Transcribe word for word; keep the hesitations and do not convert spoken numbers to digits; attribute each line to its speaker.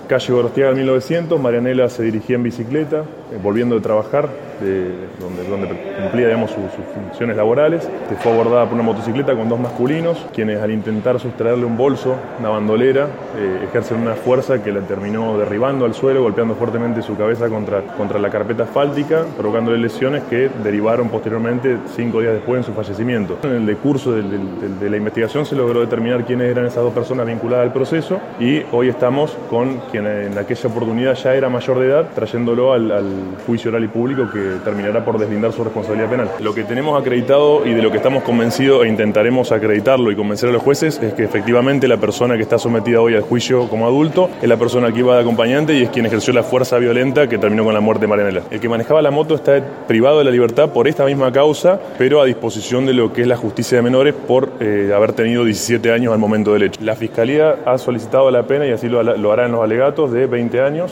Speaker 1: calle Gorostiaga mil novecientos, Marianela se dirigía en bicicleta, eh, volviendo de trabajar, de, donde, donde cumplía digamos, sus, sus funciones laborales. Este, fue abordada por una motocicleta con dos masculinos, quienes al intentar sustraerle un bolso, una bandolera, eh, ejercen una fuerza que la terminó derribando al suelo, golpeando fuertemente su cabeza contra, contra la carpeta asfáltica, provocándole lesiones que derivaron posteriormente, cinco días después, en su fallecimiento. En el decurso de, de, de, de la investigación se logró determinar quiénes eran esas dos personas vinculadas al proceso y hoy estamos con quien en aquella oportunidad ya era mayor de edad, trayéndolo al, al juicio oral y público que terminará por deslindar su responsabilidad penal. Lo que tenemos acreditado y de lo que estamos convencidos e intentaremos acreditarlo y convencer a los jueces es que efectivamente la persona que está sometida hoy al juicio como adulto es la persona que iba de acompañante y es quien ejerció la fuerza violenta que terminó con la muerte de Marianela. El que manejaba la moto está privado de la libertad por esta misma causa, pero a disposición de lo que es la justicia de menores por eh, haber tenido diecisiete años al momento del hecho. La Fiscalía ha solicitado la pena, y así lo, lo hará en los alegatos, de veinte años.